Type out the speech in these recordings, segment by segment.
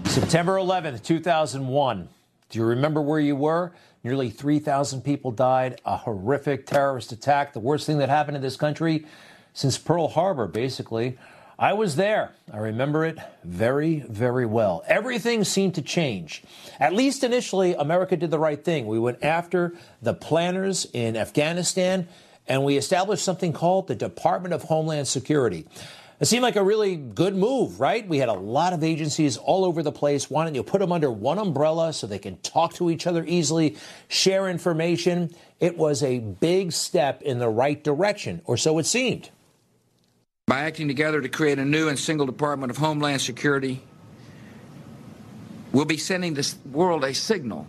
September 11th, 2001. Do you remember where you were? Nearly 3,000 people died. A horrific terrorist attack. The worst thing that happened in this country since Pearl Harbor, basically. I was there. I remember it very, very well. Everything seemed to change. At least initially, America did the right thing. We went after the planners in Afghanistan, and we established something called the Department of Homeland Security. It seemed like a really good move, right? We had a lot of agencies all over the place wanting to put them under one umbrella so they can talk to each other easily, share information. It was a big step in the right direction, or so it seemed. By acting together to create a new and single Department of Homeland Security, we'll be sending this world a signal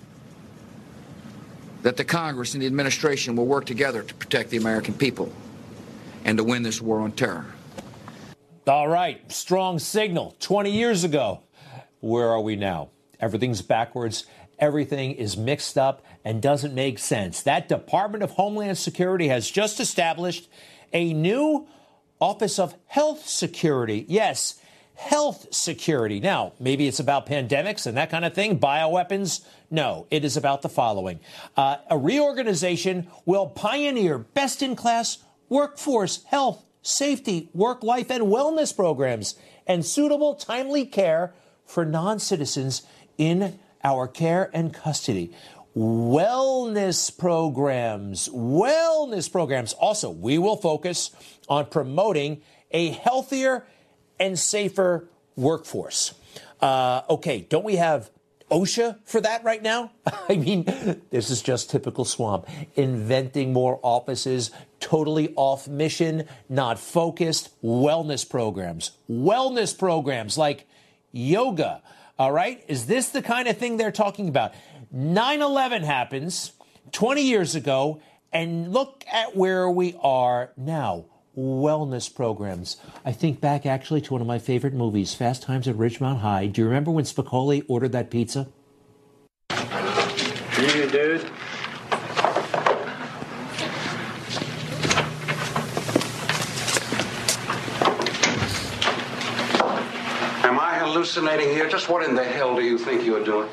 that the Congress and the administration will work together to protect the American people and to win this war on terror. All right, strong signal. 20 years ago. Where are we now? Everything's backwards. Everything is mixed up and doesn't make sense. That Department of Homeland Security has just established a new Office of Health Security. Yes, health security. Now, maybe it's about pandemics and that kind of thing, bioweapons. No, it is about the following. A reorganization will pioneer best-in-class workforce health, safety, work, life, and wellness programs and suitable, timely care for non-citizens in our care and custody. Wellness programs. Also, we will focus on promoting a healthier and safer workforce. Okay, don't we have OSHA for that right now? I mean, this is just typical swamp. Inventing more offices, totally off mission, not focused. Wellness programs like yoga. All right. Is this the kind of thing they're talking about? 9/11 happens 20 years ago, and look at where we are now. Wellness programs. I think back actually to one of my favorite movies, Fast Times at Ridgemont High. Do you remember when Spicoli ordered that pizza? You, dude. Am I hallucinating here? Just what in the hell do you think you're doing?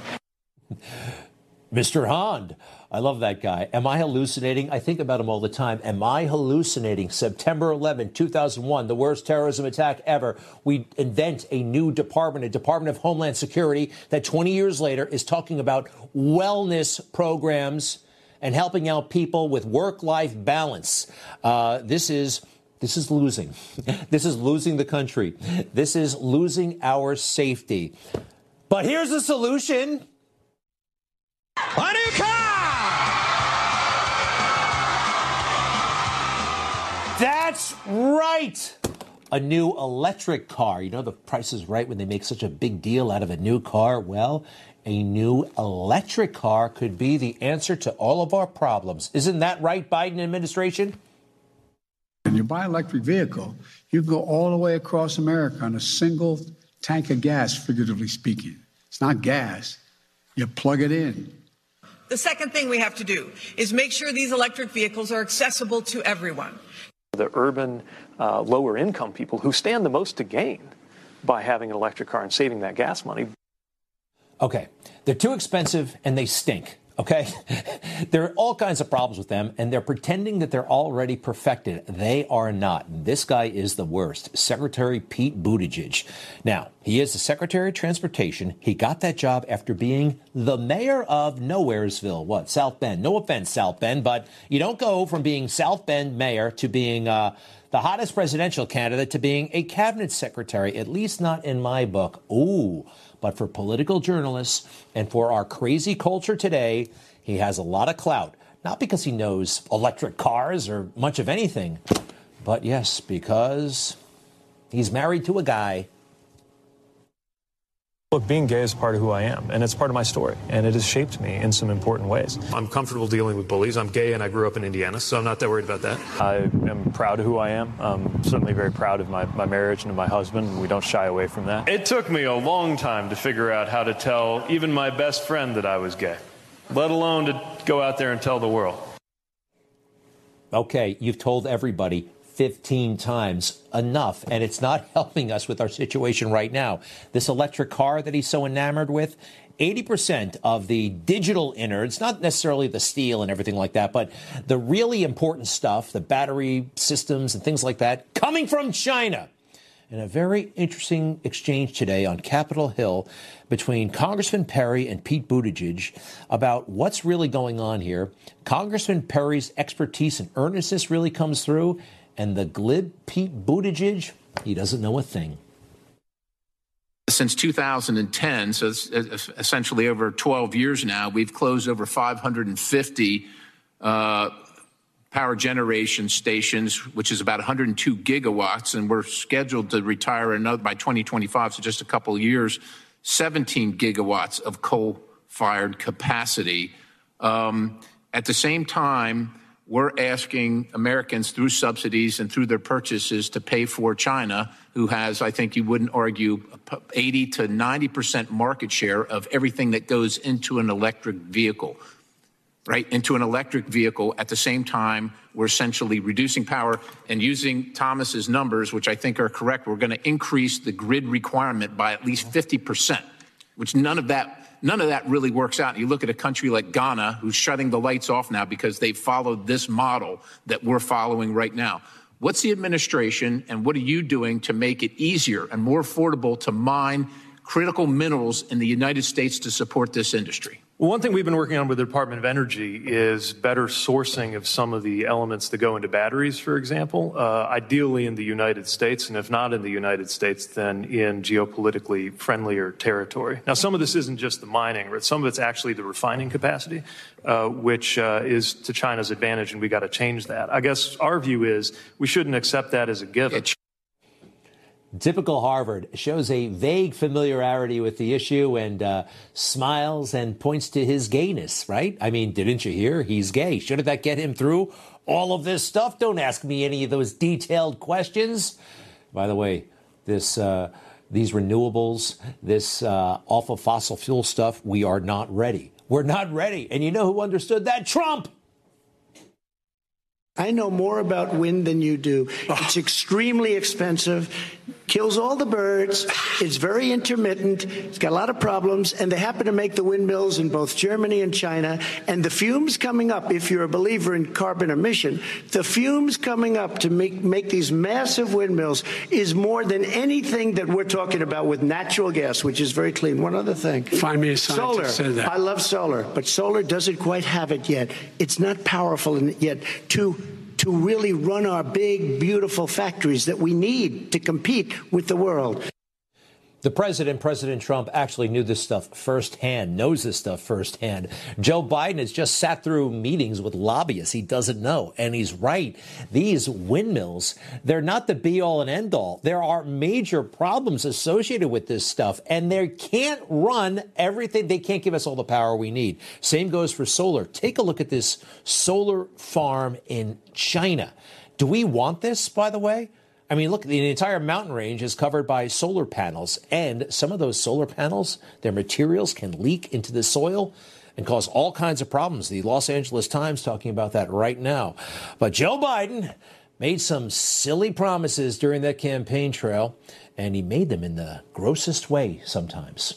Mr. Hond. I love that guy. Am I hallucinating? I think about him all the time. Am I hallucinating? September 11, 2001, the worst terrorism attack ever. We invent a new department, a Department of Homeland Security that 20 years later is talking about wellness programs and helping out people with work-life balance. This is losing. This is losing the country. This is losing our safety. But here's the solution. A new car! That's right. A new electric car. You know, the Price is Right when they make such a big deal out of a new car. Well, a new electric car could be the answer to all of our problems. Isn't that right, Biden administration? When you buy an electric vehicle, you go all the way across America on a single tank of gas, figuratively speaking. It's not gas. You plug it in. The second thing we have to do is make sure these electric vehicles are accessible to everyone. The urban, lower income people who stand the most to gain by having an electric car and saving that gas money. Okay, they're too expensive and they stink. Okay, there are all kinds of problems with them, and they're pretending that they're already perfected. They are not. This guy is the worst, Secretary Pete Buttigieg. Now, he is the Secretary of Transportation. He got that job after being the mayor of Nowheresville. South Bend. No offense, South Bend, but you don't go from being South Bend mayor to being the hottest presidential candidate to being a cabinet secretary, at least not in my book. Ooh. But for political journalists and for our crazy culture today, he has a lot of clout. Not because he knows electric cars or much of anything, but yes, because he's married to a guy. Look, being gay is part of who I am, and it's part of my story, and it has shaped me in some important ways. I'm comfortable dealing with bullies. I'm gay, and I grew up in Indiana, so I'm not that worried about that. I am proud of who I am. I'm certainly very proud of my marriage and of my husband. We don't shy away from that. It took me a long time to figure out how to tell even my best friend that I was gay, let alone to go out there and tell the world. Okay, you've told everybody. 15 times. Enough. And it's not helping us with our situation right now. This electric car that he's so enamored with, 80% of the digital innards, not necessarily the steel and everything like that, but the really important stuff, the battery systems and things like that, coming from China. And a very interesting exchange today on Capitol Hill between Congressman Perry and Pete Buttigieg about what's really going on here. Congressman Perry's expertise and earnestness really comes through, and the glib Pete Buttigieg, he doesn't know a thing. Since 2010, so it's essentially over 12 years now, we've closed over 550 power generation stations, which is about 102 gigawatts, and we're scheduled to retire another by 2025, so just a couple of years, 17 gigawatts of coal-fired capacity. At the same time, we're asking Americans through subsidies and through their purchases to pay for China, who has, I think you wouldn't argue, 80 to 90% market share of everything that goes into an electric vehicle, right? Into an electric vehicle. At the same time, we're essentially reducing power and using Thomas's numbers, which I think are correct. We're going to increase the grid requirement by at least 50%, which none of that really works out. You look at a country like Ghana, who's shutting the lights off now because they followed this model that we're following right now. What's the administration and what are you doing to make it easier and more affordable to mine critical minerals in the United States to support this industry? Well, one thing we've been working on with the Department of Energy is better sourcing of some of the elements that go into batteries, for example, ideally in the United States, and if not in the United States, then in geopolitically friendlier territory. Now, some of this isn't just the mining, but some of it's actually the refining capacity, which is to China's advantage, and we got to change that. I guess our view is we shouldn't accept that as a given. Typical Harvard, shows a vague familiarity with the issue and smiles and points to his gayness, right? I mean, didn't you hear? He's gay. Shouldn't that get him through all of this stuff? Don't ask me any of those detailed questions. By the way, these renewables, this off of fossil fuel stuff, we are not ready. We're not ready. And you know who understood that? Trump. I know more about wind than you do. It's extremely expensive, kills all the birds, it's very intermittent, it's got a lot of problems, and they happen to make the windmills in both Germany and China. And the fumes coming up, if you're a believer in carbon emission, the fumes coming up to make these massive windmills is more than anything that we're talking about with natural gas, which is very clean. One other thing. Find me a scientist Solar. said that. I love solar, but solar doesn't quite have it yet. It's not powerful yet to really run our big, beautiful factories that we need to compete with the world. The President Trump, actually knew this stuff firsthand, knows this stuff firsthand. Joe Biden has just sat through meetings with lobbyists he doesn't know. And he's right. These windmills, they're not the be all and end all. There are major problems associated with this stuff. And they can't run everything. They can't give us all the power we need. Same goes for solar. Take a look at this solar farm in China. Do we want this, by the way? I mean, look, the entire mountain range is covered by solar panels, and some of those solar panels, their materials can leak into the soil and cause all kinds of problems. The Los Angeles Times talking about that right now. But Joe Biden made some silly promises during that campaign trail, and he made them in the grossest way sometimes.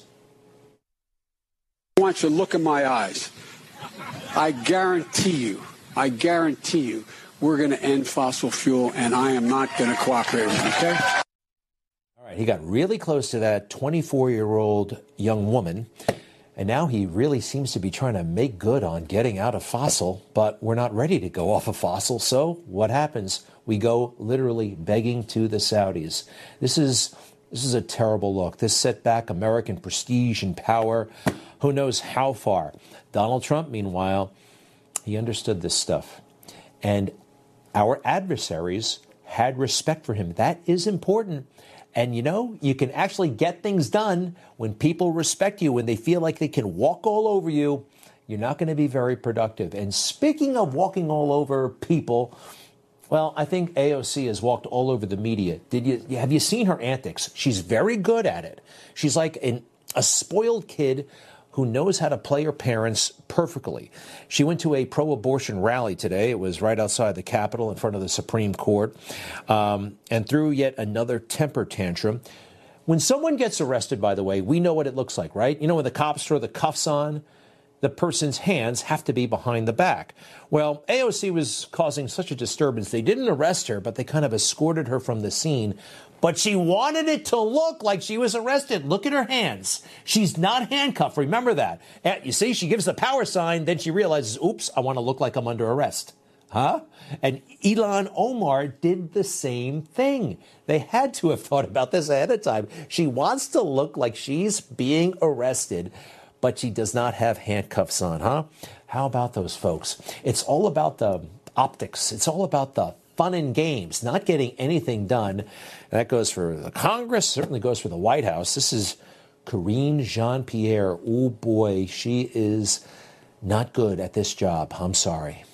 I want you to look in my eyes. I guarantee you, we're going to end fossil fuel, and I am not going to cooperate with you, okay? All right, he got really close to that 24-year-old young woman, and now he really seems to be trying to make good on getting out of fossil, but we're not ready to go off of fossil, so what happens? We go literally begging to the Saudis. This is a terrible look. This set back American prestige and power. Who knows how far? Donald Trump, meanwhile, he understood this stuff. And our adversaries had respect for him. That is important. And, you know, you can actually get things done when people respect you, when they feel like they can walk all over you. You're not going to be very productive. And speaking of walking all over people, well, I think AOC has walked all over the media. Have you seen her antics? She's very good at it. She's like a spoiled kid who knows how to play her parents perfectly. She went to a pro-abortion rally today. It was right outside the Capitol in front of the Supreme Court, and threw yet another temper tantrum. When someone gets arrested, by the way, we know what it looks like, right? You know, when the cops throw the cuffs on, the person's hands have to be behind the back. Well, AOC was causing such a disturbance. They didn't arrest her, but they kind of escorted her from the scene. But she wanted it to look like she was arrested. Look at her hands. She's not handcuffed. Remember that. You see, she gives the power sign. Then she realizes, oops, I want to look like I'm under arrest. Huh? And Ilhan Omar did the same thing. They had to have thought about this ahead of time. She wants to look like she's being arrested, but she does not have handcuffs on, huh? How about those folks? It's all about the optics. It's all about the fun and games, not getting anything done. And that goes for the Congress, certainly goes for the White House. This is Karine Jean-Pierre. Oh, boy, she is not good at this job. I'm sorry.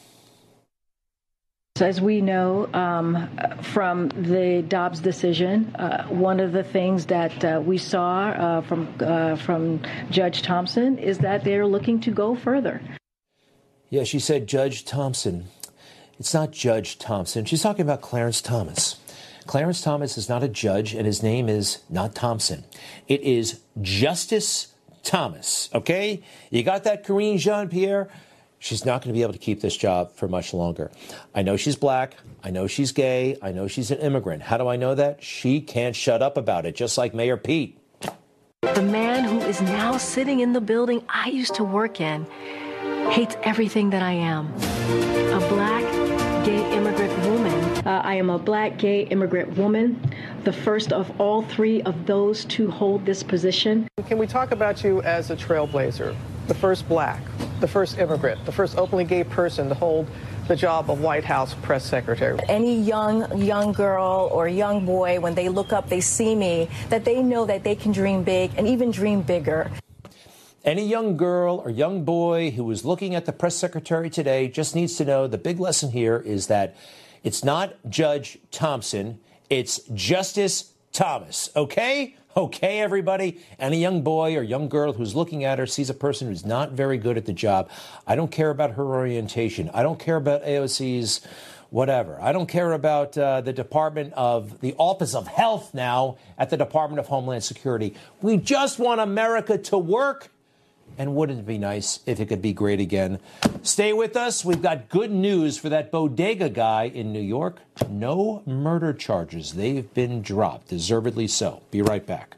As we know from the Dobbs decision, one of the things that we saw from Judge Thompson is that they're looking to go further. Yeah, she said Judge Thompson. It's not Judge Thompson. She's talking about Clarence Thomas. Clarence Thomas is not a judge, and his name is not Thompson. It is Justice Thomas, okay? You got that, Karine Jean-Pierre? She's not going to be able to keep this job for much longer. I know she's black. I know she's gay. I know she's an immigrant. How do I know that? She can't shut up about it, just like Mayor Pete. The man who is now sitting in the building I used to work in hates everything that I am. A black, gay immigrant woman. I am a black, gay immigrant woman, the first of all three of those to hold this position. Can we talk about you as a trailblazer? The first black, the first immigrant, the first openly gay person to hold the job of White House press secretary. Any young girl or young boy, when they look up, they see me, that they know that they can dream big and even dream bigger. Any young girl or young boy who is looking at the press secretary today just needs to know the big lesson here is that it's not Judge Thompson, it's Justice Thomas, okay? Okay, everybody. And a young boy or young girl who's looking at her sees a person who's not very good at the job. I don't care about her orientation. I don't care about AOC's whatever. I don't care about the Office of Health now at the Department of Homeland Security. We just want America to work. And wouldn't it be nice if it could be great again? Stay with us. We've got good news for that bodega guy in New York. No murder charges. They've been dropped, deservedly so. Be right back.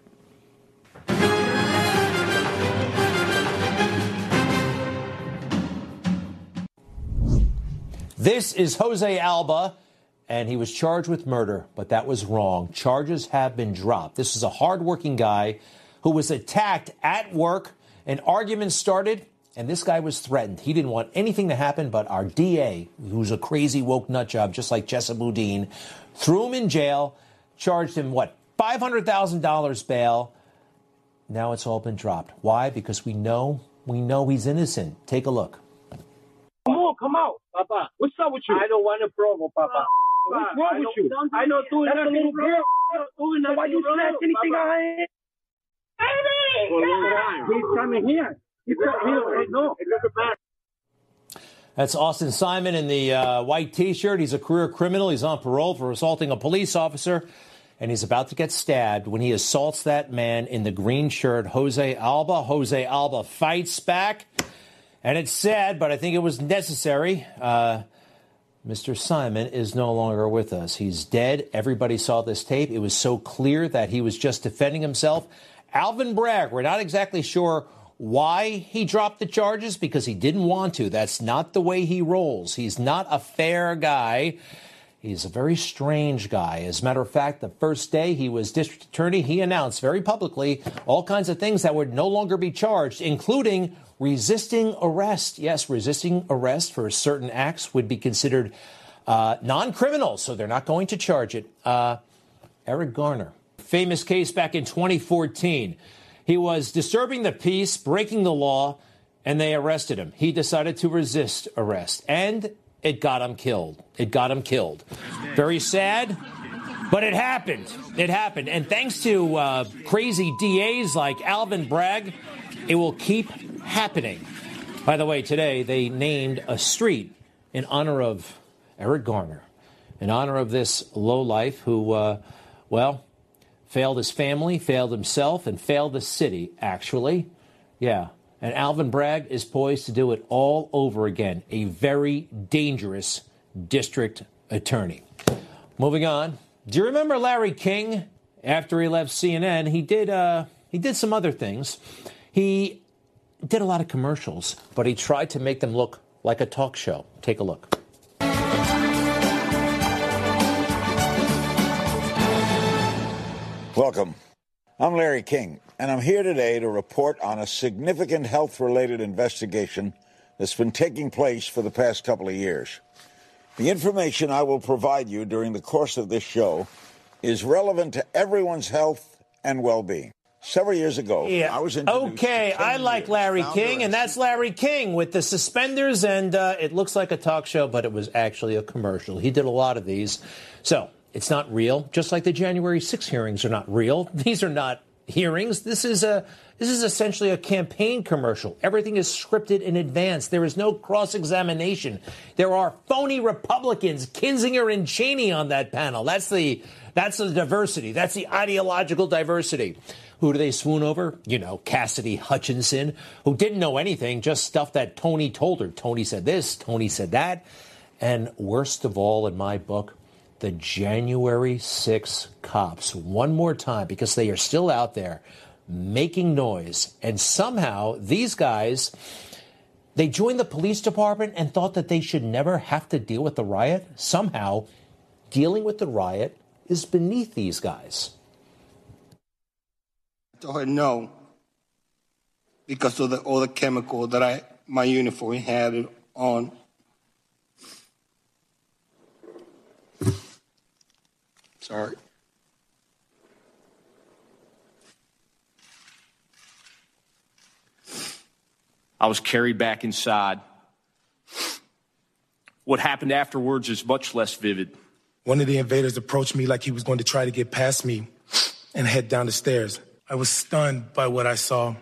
This is Jose Alba, and he was charged with murder, but that was wrong. Charges have been dropped. This is a hardworking guy who was attacked at work. An argument started, and this guy was threatened. He didn't want anything to happen, but our DA, who's a crazy woke nutjob, just like Chesa Boudin, threw him in jail, charged him, $500,000 bail. Now it's all been dropped. Why? Because we know he's innocent. Take a look. Come out, Papa. What's up with you? I don't want a problem, Papa. What's wrong with you? I don't do nothing. That's a little girl. So why you snatch anything out of here? He's coming here. He's coming here. No, it doesn't matter. That's Austin Simon in the white T-shirt. He's a career criminal. He's on parole for assaulting a police officer, and he's about to get stabbed when he assaults that man in the green shirt, Jose Alba. Jose Alba fights back, and it's sad, but I think it was necessary. Mr. Simon is no longer with us. He's dead. Everybody saw this tape. It was so clear that he was just defending himself. Alvin Bragg, we're not exactly sure why he dropped the charges, because he didn't want to. That's not the way he rolls. He's not a fair guy. He's a very strange guy. As a matter of fact, the first day he was district attorney, he announced very publicly all kinds of things that would no longer be charged, including resisting arrest. Yes, resisting arrest for certain acts would be considered non-criminal, so they're not going to charge it. Eric Garner. Famous case back in 2014. He was disturbing the peace, breaking the law, and they arrested him. He decided to resist arrest, and it got him killed. Very sad, but it happened. And thanks to crazy DAs like Alvin Bragg, it will keep happening. By the way, today they named a street in honor of Eric Garner, in honor of this lowlife who, failed his family, failed himself, and failed the city, actually. Yeah. And Alvin Bragg is poised to do it all over again. A very dangerous district attorney. Moving on. Do you remember Larry King? After he left CNN, he did some other things. He did a lot of commercials, but he tried to make them look like a talk show. Take a look. Welcome. I'm Larry King, and I'm here today to report on a significant health-related investigation that's been taking place for the past couple of years. The information I will provide you during the course of this show is relevant to everyone's health and well-being. Several years ago, I was introduced Okay, I like Larry King, and that's Larry King with the suspenders, and it looks like a talk show, but it was actually a commercial. He did a lot of these. So it's not real, just like the January 6 hearings are not real. These are not hearings. This is essentially a campaign commercial. Everything is scripted in advance. There is no cross-examination. There are phony Republicans, Kinzinger and Cheney, on that panel. That's the diversity. That's the ideological diversity. Who do they swoon over? You know, Cassidy Hutchinson, who didn't know anything, just stuff that Tony told her. Tony said this, Tony said that. And worst of all, in my book, the January 6 cops. One more time, because they are still out there making noise. And somehow these guys, they joined the police department and thought that they should never have to deal with the riot. Somehow dealing with the riot is beneath these guys. I told her no, because of all the chemical that my uniform had it on. Sorry. I was carried back inside. What happened afterwards is much less vivid. One of the invaders approached me like he was going to try to get past me and head down the stairs. I was stunned by what I saw.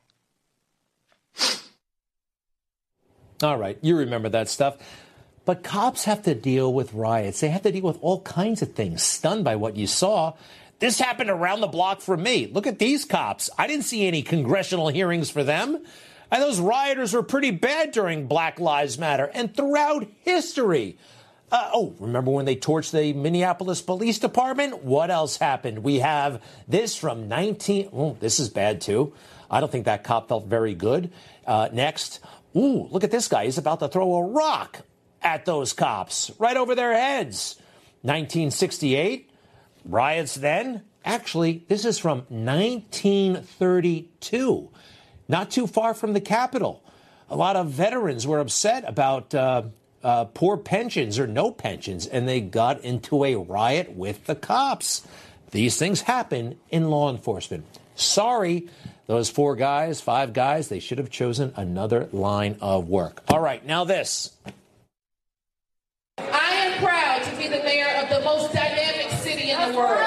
All right, you remember that stuff. But cops have to deal with riots. They have to deal with all kinds of things. Stunned by what you saw. This happened around the block from me. Look at these cops. I didn't see any congressional hearings for them. And those rioters were pretty bad during Black Lives Matter and throughout history. Remember when they torched the Minneapolis Police Department? What else happened? We have this from this is bad too. I don't think that cop felt very good. Next. Look at this guy. He's about to throw a rock at those cops right over their heads. 1968, riots then. Actually, this is from 1932, not too far from the Capitol. A lot of veterans were upset about poor pensions or no pensions, and they got into a riot with the cops. These things happen in law enforcement. Sorry, those 5 guys, they should have chosen another line of work. All right, now this. I am proud to be the mayor of the most dynamic city in the world.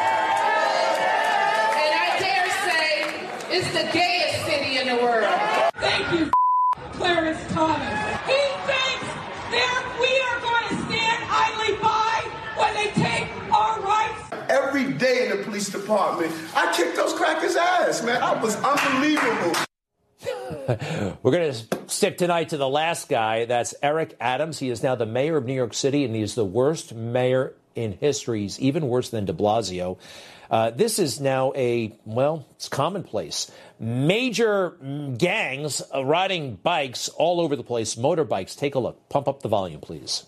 And I dare say it's the gayest city in the world. Thank you, Clarence Thomas. He thinks that we are going to stand idly by when they take our rights. Every day in the police department, I kicked those crackers' ass, man. I was unbelievable. We're going to stick tonight to the last guy. That's Eric Adams. He is now the mayor of New York City, and he's the worst mayor in history. He's even worse than de Blasio. This is now it's commonplace. Major gangs riding bikes all over the place, motorbikes. Take a look. Pump up the volume, please.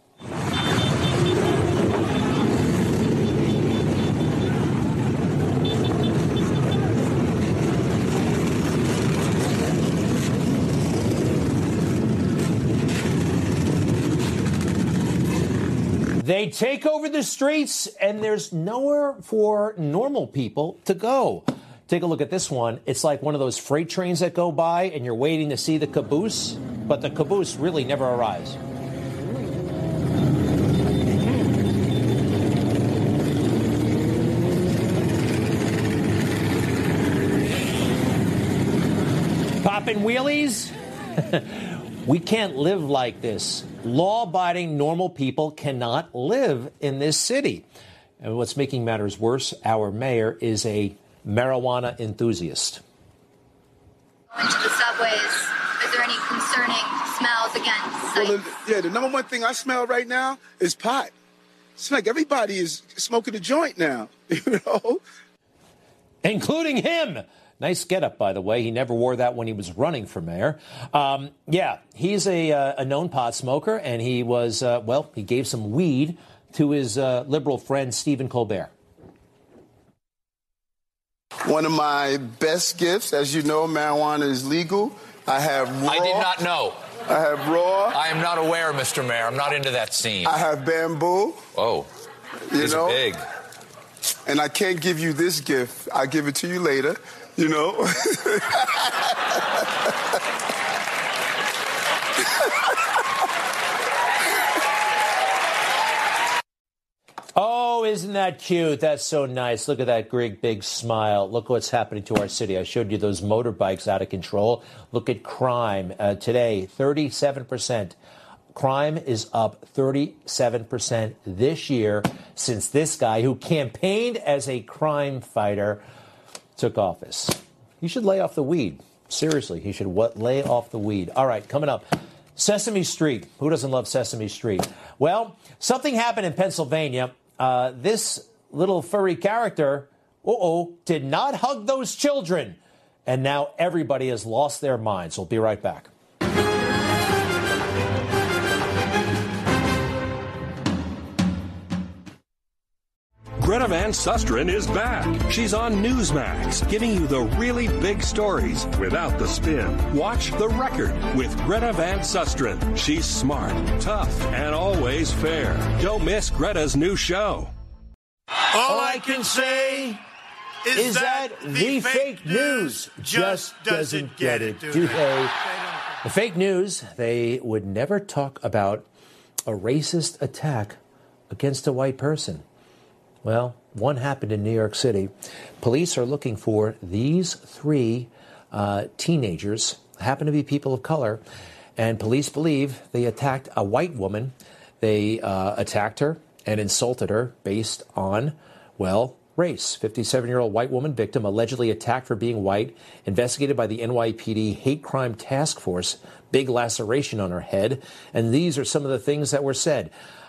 They take over the streets, and there's nowhere for normal people to go. Take a look at this one. It's like one of those freight trains that go by, and you're waiting to see the caboose, but the caboose really never arrives. Popping wheelies? We can't live like this. Law-abiding, normal people cannot live in this city. And what's making matters worse, our mayor is a marijuana enthusiast. Into the subways, is there any concerning smells again? Well, the number one thing I smell right now is pot. It's like everybody is smoking a joint now, you know? Including him. Nice getup, by the way. He never wore that when he was running for mayor. He's a known pot smoker, and he was, he gave some weed to his liberal friend, Stephen Colbert. One of my best gifts, as you know, marijuana is legal. I have raw. I did not know. I have raw. I am not aware, Mr. Mayor. I'm not into that scene. I have bamboo. Oh, these are big. And I can't give you this gift. I'll give it to you later. You know? Oh, isn't that cute? That's so nice. Look at that great big smile. Look what's happening to our city. I showed you those motorbikes out of control. Look at crime. Today, 37%. Crime is up 37% this year since this guy who campaigned as a crime fighter took office. He should lay off the weed. Seriously, he should lay off the weed. All right, coming up, Sesame Street. Who doesn't love Sesame Street? Well, something happened in Pennsylvania. This little furry character, did not hug those children. And now everybody has lost their minds. We'll be right back. Greta Van Susteren is back. She's on Newsmax, giving you the really big stories without the spin. Watch The Record with Greta Van Susteren. She's smart, tough, and always fair. Don't miss Greta's new show. All I can say is that the fake news just doesn't get it, do they? The fake news, they would never talk about a racist attack against a white person. Well, one happened in New York City. Police are looking for these three teenagers, happen to be people of color, and police believe they attacked a white woman. They attacked her and insulted her based on, race. 57-year-old white woman victim allegedly attacked for being white, investigated by the NYPD Hate Crime Task Force, big laceration on her head. And these are some of the things that were said.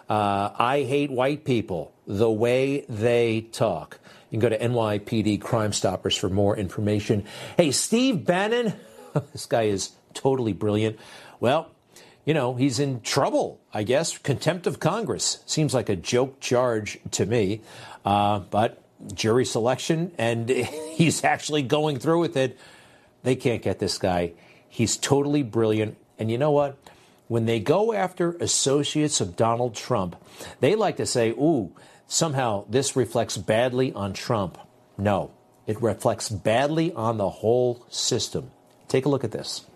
I hate white people, the way they talk. You can go to NYPD Crime Stoppers for more information. Hey, Steve Bannon, this guy is totally brilliant. Well, he's in trouble, I guess. Contempt of Congress. Seems like a joke charge to me. But jury selection, and he's actually going through with it. They can't get this guy. He's totally brilliant. And you know what? When they go after associates of Donald Trump, they like to say, somehow this reflects badly on Trump. No, it reflects badly on the whole system. Take a look at this.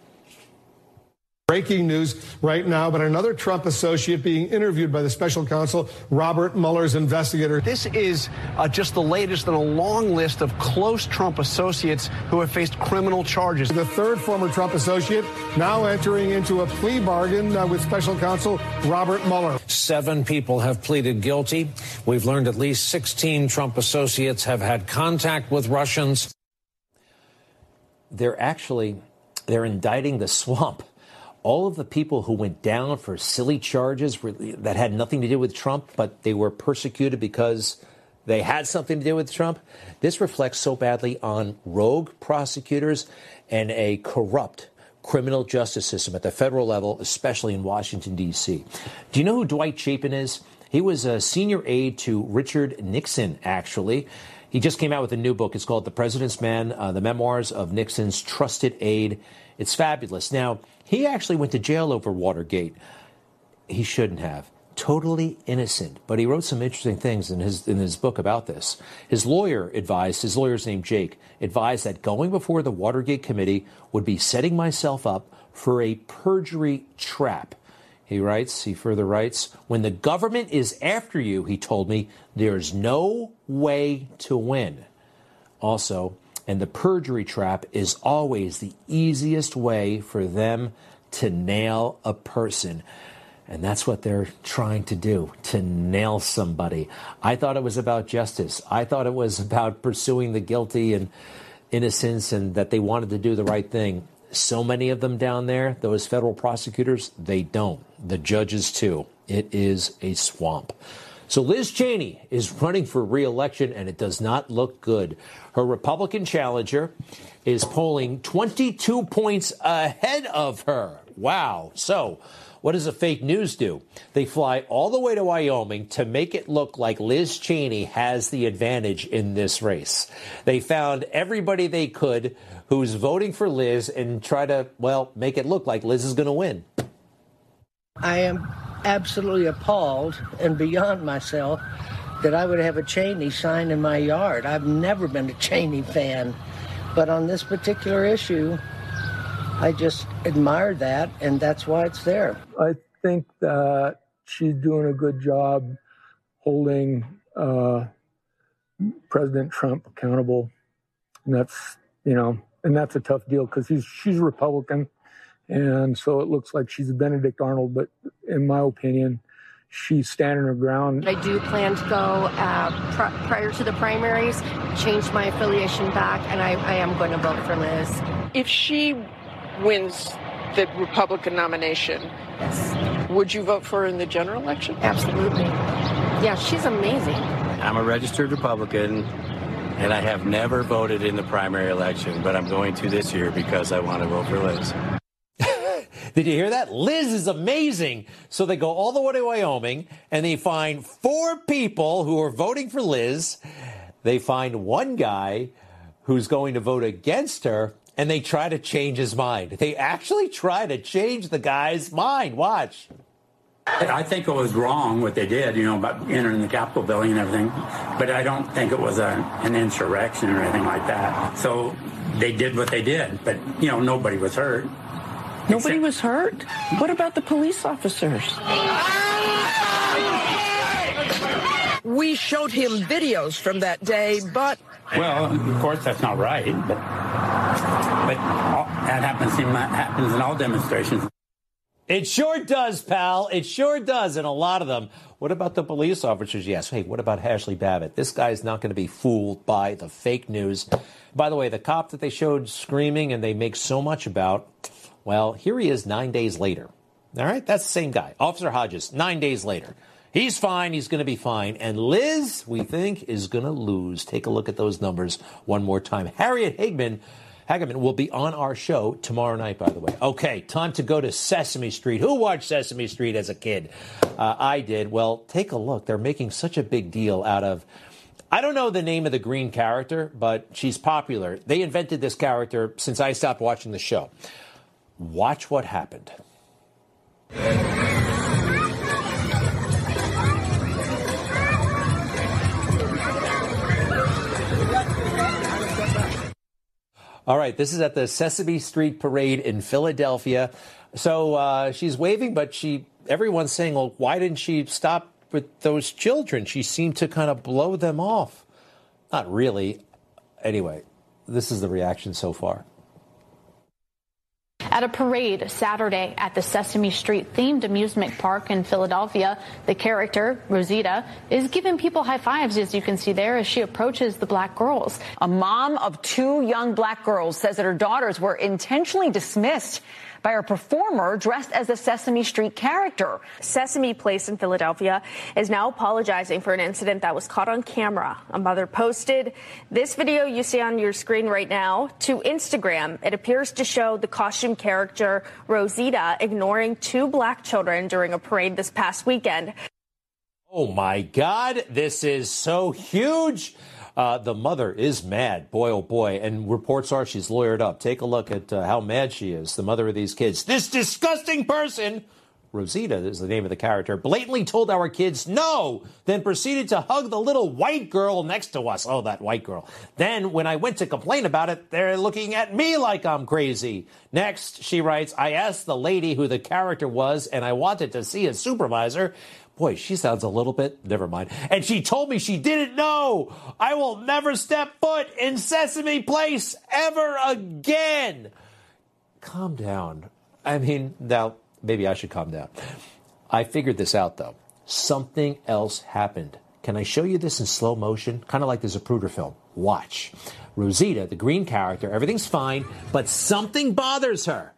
Breaking news right now, but another Trump associate being interviewed by the special counsel, Robert Mueller's investigator. This is just the latest in a long list of close Trump associates who have faced criminal charges. The third former Trump associate now entering into a plea bargain with special counsel Robert Mueller. 7 people have pleaded guilty. We've learned at least 16 Trump associates have had contact with Russians. They're indicting the swamp. All of the people who went down for silly charges that had nothing to do with Trump, but they were persecuted because they had something to do with Trump. This reflects so badly on rogue prosecutors and a corrupt criminal justice system at the federal level, especially in Washington, D.C. Do you know who Dwight Chapin is? He was a senior aide to Richard Nixon, actually. He just came out with a new book. It's called The President's Man, The Memoirs of Nixon's Trusted Aide. It's fabulous. Now, he actually went to jail over Watergate. He shouldn't have. Totally innocent. But he wrote some interesting things in his book about this. His lawyer's name Jake, advised that going before the Watergate committee would be setting myself up for a perjury trap. He further writes, when the government is after you, he told me, there's no way to win. Also, And the perjury trap is always the easiest way for them to nail a person. And that's what they're trying to do, to nail somebody. I thought it was about justice. I thought it was about pursuing the guilty and innocence and that they wanted to do the right thing. So many of them down there, those federal prosecutors, they don't. The judges, too. It is a swamp. So Liz Cheney is running for re-election, and it does not look good. Her Republican challenger is polling 22 points ahead of her. Wow. So what does the fake news do? They fly all the way to Wyoming to make it look like Liz Cheney has the advantage in this race. They found everybody they could who's voting for Liz and try to, well, make it look like Liz is going to win. I am absolutely appalled and beyond myself that I would have a Cheney sign in my yard. I've never been a Cheney fan, but on this particular issue, I just admire that, and that's why it's there. I think that she's doing a good job holding President Trump accountable, and that's, and that's a tough deal because she's a Republican, and so it looks like she's a Benedict Arnold, but in my opinion, she's standing her ground. I do plan to go prior to the primaries, change my affiliation back, and I am going to vote for Liz. If she wins the Republican nomination, yes, would you vote for her in the general election? Absolutely. Yeah, she's amazing. I'm a registered Republican, and I have never voted in the primary election, but I'm going to this year because I want to vote for Liz. Did you hear that? Liz is amazing. So they go all the way to Wyoming, and they find 4 people who are voting for Liz. They find one guy who's going to vote against her, and they try to change his mind. They actually try to change the guy's mind. Watch. I think it was wrong what they did, about entering the Capitol building and everything. But I don't think it was an insurrection or anything like that. So they did what they did. But, nobody was hurt. Nobody was hurt? What about the police officers? We showed him videos from that day, but... Well, of course, that's not right, but that happens in all demonstrations. It sure does, pal. It sure does, and a lot of them. What about the police officers? Yes. Hey, what about Ashley Babbitt? This guy's not going to be fooled by the fake news. By the way, the cop that they showed screaming and they make so much about, well, here he is 9 days later. All right? That's the same guy. Officer Hodges, 9 days later. He's fine. He's going to be fine. And Liz, we think, is going to lose. Take a look at those numbers one more time. Harriet Hageman will be on our show tomorrow night, by the way. Okay, time to go to Sesame Street. Who watched Sesame Street as a kid? I did. Well, take a look. They're making such a big deal out of, I don't know the name of the green character, but she's popular. They invented this character since I stopped watching the show. Watch what happened. All right, this is at the Sesame Street Parade in Philadelphia. So she's waving, but everyone's saying, well, why didn't she stop with those children? She seemed to kind of blow them off. Not really. Anyway, this is the reaction so far. At a parade Saturday at the Sesame Street themed amusement park in Philadelphia, the character, Rosita, is giving people high fives, as you can see there, as she approaches the black girls. A mom of 2 young black girls says that her daughters were intentionally dismissed by a performer dressed as a Sesame Street character. Sesame Place in Philadelphia is now apologizing for an incident that was caught on camera. A mother posted this video you see on your screen right now to Instagram. It appears to show the costume character Rosita ignoring 2 black children during a parade this past weekend. Oh, my God. This is so huge. The mother is mad. Boy, oh, boy. And reports are she's lawyered up. Take a look at how mad she is, the mother of these kids. This disgusting person, Rosita is the name of the character, blatantly told our kids no, then proceeded to hug the little white girl next to us. Oh, that white girl. Then when I went to complain about it, they're looking at me like I'm crazy. Next, she writes, I asked the lady who the character was, and I wanted to see a supervisor, Boy, she sounds a little bit, never mind. And she told me she didn't know. I will never step foot in Sesame Place ever again. Calm down. I mean, now, maybe I should calm down. I figured this out, though. Something else happened. Can I show you this in slow motion? Kind of like the Zapruder film. Watch. Rosita, the green character, everything's fine, but something bothers her.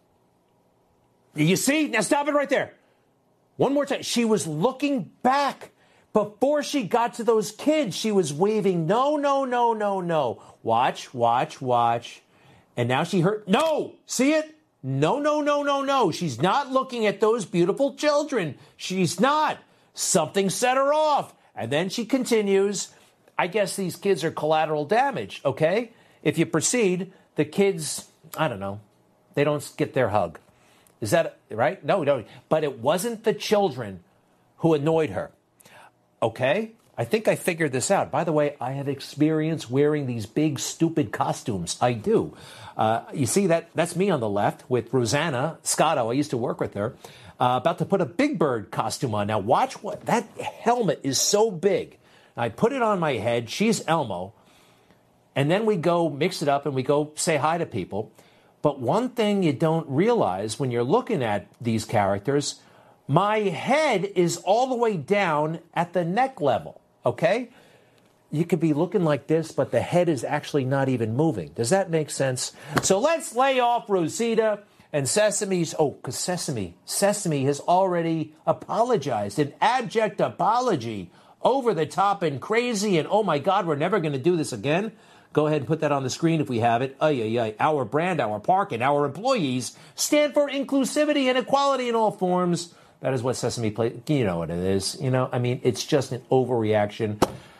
You see? Now stop it right there. One more time. She was looking back. Before she got to those kids, she was waving, no, no, no, no, no. Watch, watch, watch. And now she heard, no! See it? No, no, no, no, no. She's not looking at those beautiful children. She's not. Something set her off. And then she continues, I guess these kids are collateral damage, okay? If you proceed, the kids, I don't know, they don't get their hug. Is that right? No. But it wasn't the children who annoyed her. Okay? I think I figured this out. By the way, I have experience wearing these big, stupid costumes. I do. You see, that's me on the left with Rosanna Scotto. I used to work with her. About to put a Big Bird costume on. Now, watch what that helmet is so big. I put it on my head. She's Elmo. And then we go mix it up and we go say hi to people. But one thing you don't realize when you're looking at these characters, my head is all the way down at the neck level, okay? You could be looking like this, but the head is actually not even moving. Does that make sense? So let's lay off Rosita and Sesame's, because Sesame has already apologized, an abject apology, over the top and crazy, and oh my God, we're never going to do this again. Go ahead and put that on the screen if we have it. Our brand, our park, and our employees stand for inclusivity and equality in all forms. That is what Sesame Place, you know what it is. You know, I mean, it's just an overreaction.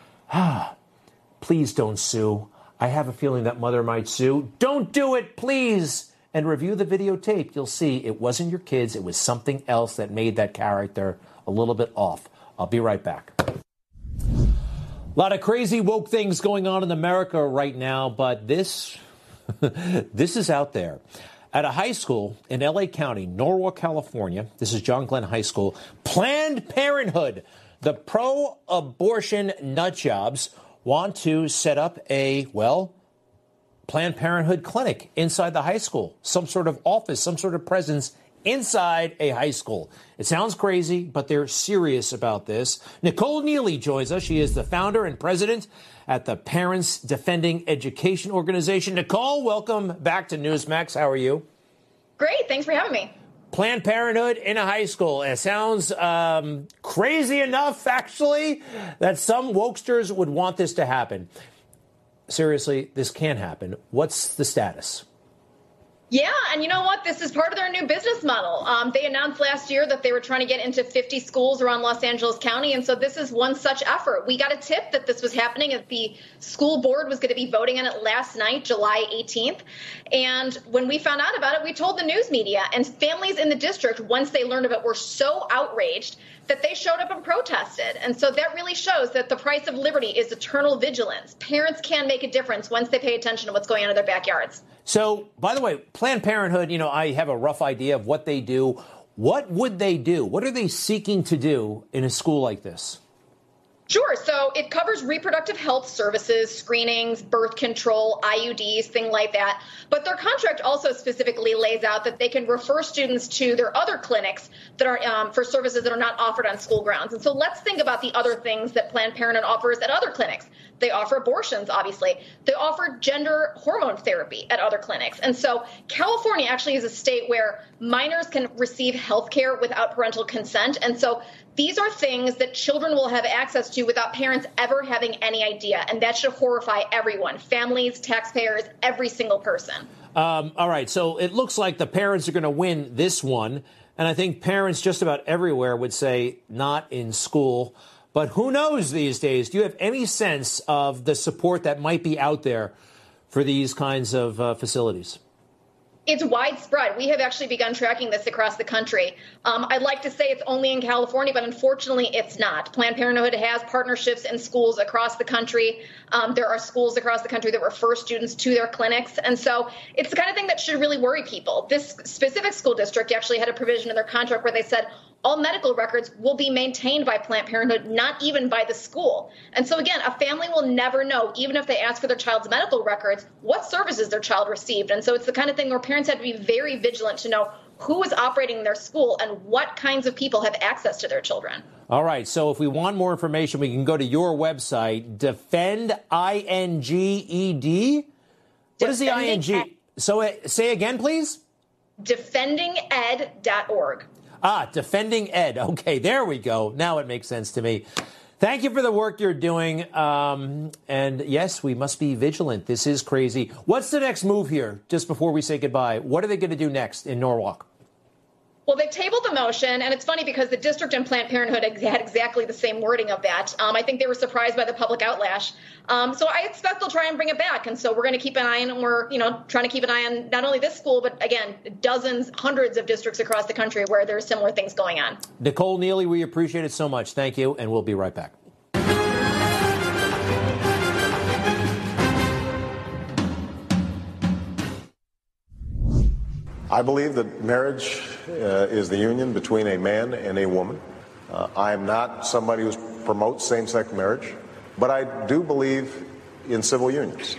Please don't sue. I have a feeling that mother might sue. Don't do it, please. And review the videotape. You'll see it wasn't your kids. It was something else that made that character a little bit off. I'll be right back. A lot of crazy woke things going on in America right now, but this is out there. At a high school in L.A. County, Norwalk, California, this is John Glenn High School, Planned Parenthood, the pro-abortion nutjobs, want to set up a, Planned Parenthood clinic inside the high school, some sort of office, some sort of presence inside a high school. It sounds crazy, but they're serious about this. Nicole Neely joins us. She is the founder and president at the Parents Defending Education organization. Nicole, welcome back to Newsmax. How are you? Great. Thanks for having me. Planned Parenthood in a high school. It sounds crazy enough, actually, that some wokesters would want this to happen. Seriously, this can happen. What's the status? Yeah, and you know what? This is part of their new business model. They announced last year that they were trying to get into 50 schools around Los Angeles County, and so this is one such effort. We got a tip that this was happening, that the school board was going to be voting on it last night, July 18th. And when we found out about it, we told the news media, and families in the district, once they learned of it, were so outraged that they showed up and protested. And so that really shows that the price of liberty is eternal vigilance. Parents can make a difference once they pay attention to what's going on in their backyards. So, by the way, Planned Parenthood, I have a rough idea of what they do. What would they do? What are they seeking to do in a school like this? Sure. So it covers reproductive health services, screenings, birth control, IUDs, things like that. But their contract also specifically lays out that they can refer students to their other clinics that are for services that are not offered on school grounds. And so let's think about the other things that Planned Parenthood offers at other clinics. They offer abortions, obviously. They offer gender hormone therapy at other clinics. And so California actually is a state where minors can receive health care without parental consent. And so these are things that children will have access to without parents ever having any idea. And that should horrify everyone, families, taxpayers, every single person. All right. So it looks like the parents are going to win this one. And I think parents just about everywhere would say not in school. But who knows these days? Do you have any sense of the support that might be out there for these kinds of facilities? It's widespread. We have actually begun tracking this across the country. I'd like to say it's only in California, but unfortunately it's not. Planned Parenthood has partnerships in schools across the country. There are schools across the country that refer students to their clinics. And so it's the kind of thing that should really worry people. This specific school district actually had a provision in their contract where they said all medical records will be maintained by Planned Parenthood, not even by the school. And so, again, a family will never know, even if they ask for their child's medical records, what services their child received. And so it's the kind of thing where parents have to be very vigilant to know who is operating their school and what kinds of people have access to their children. All right. So if we want more information, we can go to your website, Defend, INGED. What is the ING? So say again, please. DefendingEd.org. Defending Ed. Okay, there we go. Now it makes sense to me. Thank you for the work you're doing. And yes, we must be vigilant. This is crazy. What's the next move here, just before we say goodbye? What are they going to do next in Norwalk? Well, they've tabled the motion, and it's funny because the district and Planned Parenthood had exactly the same wording of that. I think they were surprised by the public outlash. So I expect they'll try and bring it back. And so we're going to keep an eye on, and we're, trying to keep an eye on not only this school, but again, dozens, hundreds of districts across the country where there's similar things going on. Nicole Neily, we appreciate it so much. Thank you, and we'll be right back. I believe that marriage is the union between a man and a woman. I am not somebody who promotes same-sex marriage, but I do believe in civil unions.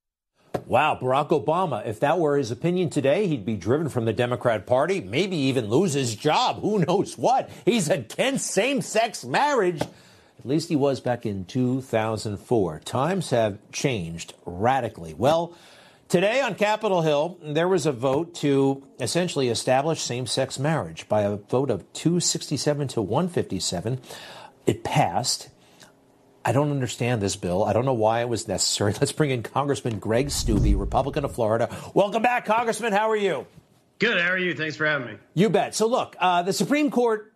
Wow, Barack Obama, if that were his opinion today, he'd be driven from the Democrat Party, maybe even lose his job. Who knows what? He's against same-sex marriage. At least he was back in 2004. Times have changed radically. Well, today on Capitol Hill, there was a vote to essentially establish same-sex marriage by a vote of 267 to 157. It passed. I don't understand this bill. I don't know why it was necessary. Let's bring in Congressman Greg Steube, Republican of Florida. Welcome back, Congressman. How are you? Good. How are you? Thanks for having me. You bet. So, look, the Supreme Court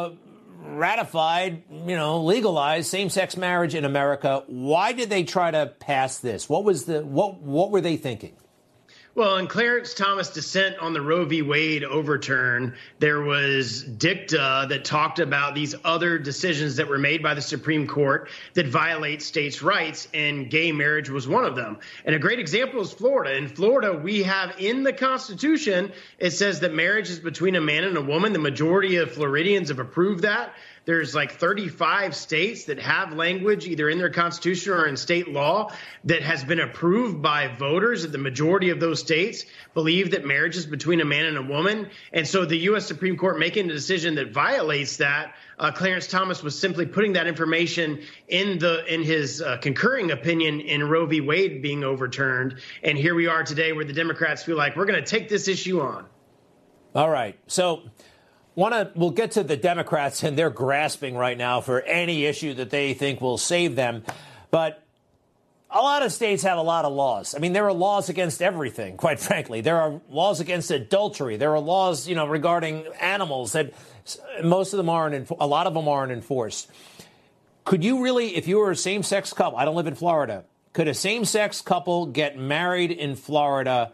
ratified, legalized same-sex marriage in America. Why did they try to pass this? What were they thinking? Well, in Clarence Thomas' dissent on the Roe v. Wade overturn, there was dicta that talked about these other decisions that were made by the Supreme Court that violate states' rights, and gay marriage was one of them. And a great example is Florida. In Florida, we have in the Constitution, it says that marriage is between a man and a woman. The majority of Floridians have approved that. There's like 35 states that have language either in their constitution or in state law that has been approved by voters. The majority of those states believe that marriage is between a man and a woman. And so the U.S. Supreme Court making a decision that violates that, Clarence Thomas was simply putting that information in his concurring opinion in Roe v. Wade being overturned. And here we are today where the Democrats feel like we're going to take this issue on. All right. So we'll get to the Democrats, and they're grasping right now for any issue that they think will save them. But a lot of states have a lot of laws. I mean, there are laws against everything, quite frankly. There are laws against adultery. There are laws, regarding animals that most of them aren't, a lot of them aren't enforced. Could you really, if you were a same-sex couple, I don't live in Florida, could a same-sex couple get married in Florida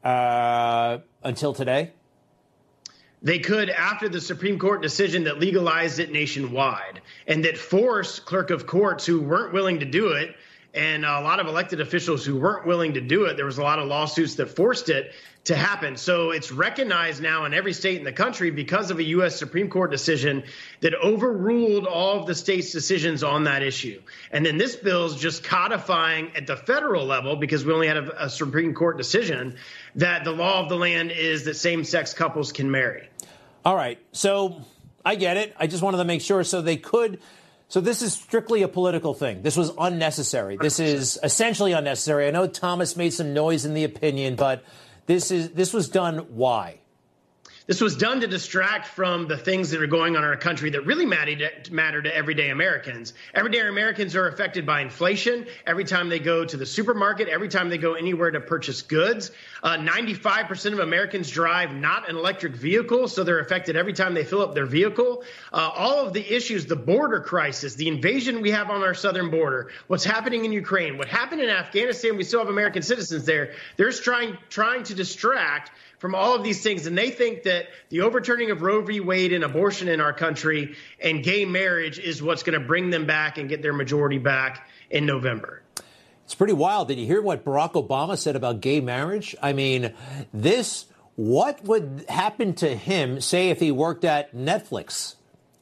until today? They could after the Supreme Court decision that legalized it nationwide and that forced clerk of courts who weren't willing to do it, and a lot of elected officials who weren't willing to do it. There was a lot of lawsuits that forced it to happen. So it's recognized now in every state in the country because of a U.S. Supreme Court decision that overruled all of the states' decisions on that issue. And then this bill is just codifying at the federal level, because we only had a Supreme Court decision, that the law of the land is that same-sex couples can marry. All right. So I get it. I just wanted to make sure so they could. So this is strictly a political thing. This was unnecessary. This is essentially unnecessary. I know Thomas made some noise in the opinion, but this was done. Why? This was done to distract from the things that are going on in our country that really matter to everyday Americans. Everyday Americans are affected by inflation every time they go to the supermarket, every time they go anywhere to purchase goods. 95% of Americans drive not an electric vehicle, so they're affected every time they fill up their vehicle. All of the issues, the border crisis, the invasion we have on our southern border, what's happening in Ukraine, what happened in Afghanistan, we still have American citizens there. They're trying to distract from all of these things. And they think that the overturning of Roe v. Wade and abortion in our country and gay marriage is what's going to bring them back and get their majority back in November. It's pretty wild. Did you hear what Barack Obama said about gay marriage? I mean, what would happen to him, say, if he worked at Netflix?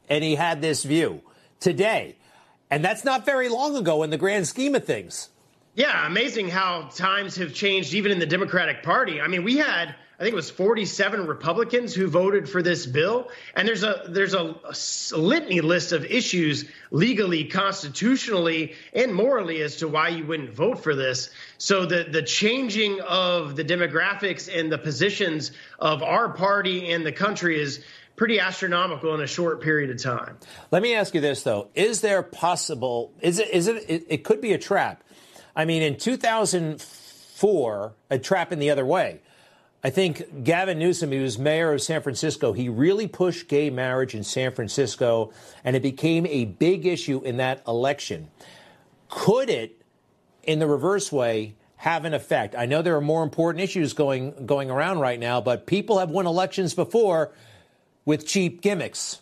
and he had this view today. And that's not very long ago in the grand scheme of things. Yeah, amazing how times have changed even in the Democratic Party. I mean, we had, I think it was 47 Republicans who voted for this bill. And there's a litany list of issues legally, constitutionally, and morally as to why you wouldn't vote for this. So the changing of the demographics and the positions of our party and the country is pretty astronomical in a short period of time. Let me ask you this, though. Is there possible, it could be a trap. I mean, in 2004, a trap in the other way. I think Gavin Newsom, he was mayor of San Francisco. He really pushed gay marriage in San Francisco, and it became a big issue in that election. Could it, in the reverse way, have an effect? I know there are more important issues going around right now, but people have won elections before with cheap gimmicks.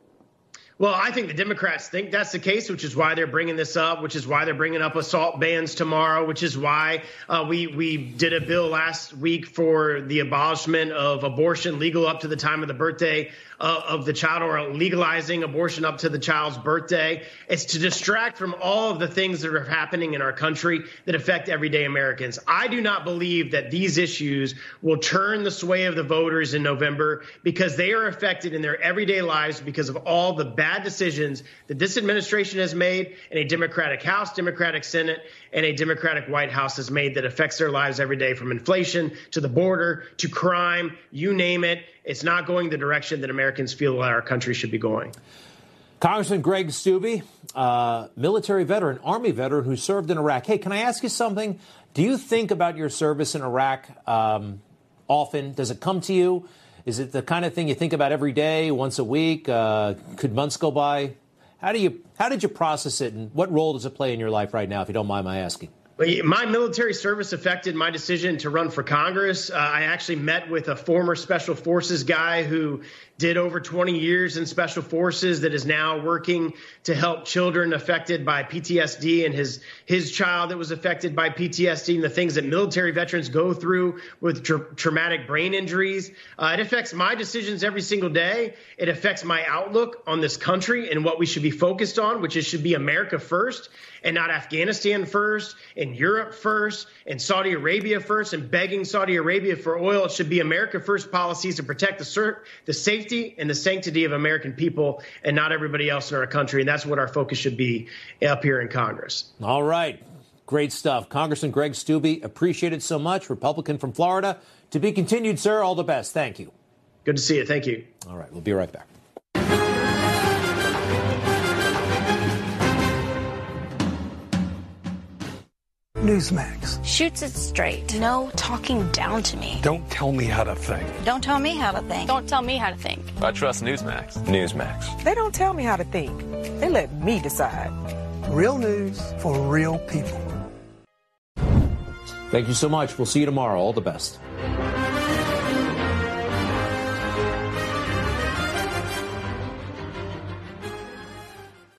Well, I think the Democrats think that's the case, which is why they're bringing this up, which is why they're bringing up assault bans tomorrow, which is why we did a bill last week for the abolishment of abortion legal up to the time of the birthday of the child, or legalizing abortion up to the child's birthday. It's to distract from all of the things that are happening in our country that affect everyday Americans. I do not believe that these issues will turn the sway of the voters in November, because they are affected in their everyday lives because of all the bad decisions that this administration has made, and a Democratic House, Democratic Senate, and a Democratic White House has made that affects their lives every day, from inflation to the border to crime, you name it. It's not going the direction that Americans feel that our country should be going. Congressman Greg Steube, military veteran, Army veteran who served in Iraq. Hey, can I ask you something? Do you think about your service in Iraq often? Does it come to you? Is it the kind of thing you think about every day, once a week? Could months go by? How did you process it, and what role does it play in your life right now, if you don't mind my asking? My military service affected my decision to run for Congress. I actually met with a former Special Forces guy who did over 20 years in Special Forces that is now working to help children affected by PTSD, and his child that was affected by PTSD, and the things that military veterans go through with traumatic brain injuries. It affects my decisions every single day. It affects my outlook on this country and what we should be focused on, which should be America first and not Afghanistan first, and Europe first, and Saudi Arabia first, and begging Saudi Arabia for oil. It should be America first policies to protect the safety and the sanctity of American people and not everybody else in our country. And that's what our focus should be up here in Congress. All right. Great stuff. Congressman Greg Steube, appreciate it so much. Republican from Florida. To be continued, sir. All the best. Thank you. Good to see you. Thank you. All right. We'll be right back. Newsmax. Shoots it straight. No talking down to me. Don't tell me how to think. Don't tell me how to think. Don't tell me how to think. I trust Newsmax. Newsmax. They don't tell me how to think. They let me decide. Real news for real people. Thank you so much. We'll see you tomorrow. All the best.